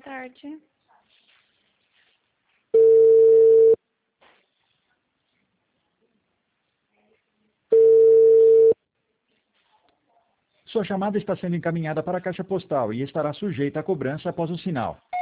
boa tarde. Sua chamada está sendo encaminhada para a caixa postal e estará sujeita a cobrança após o sinal.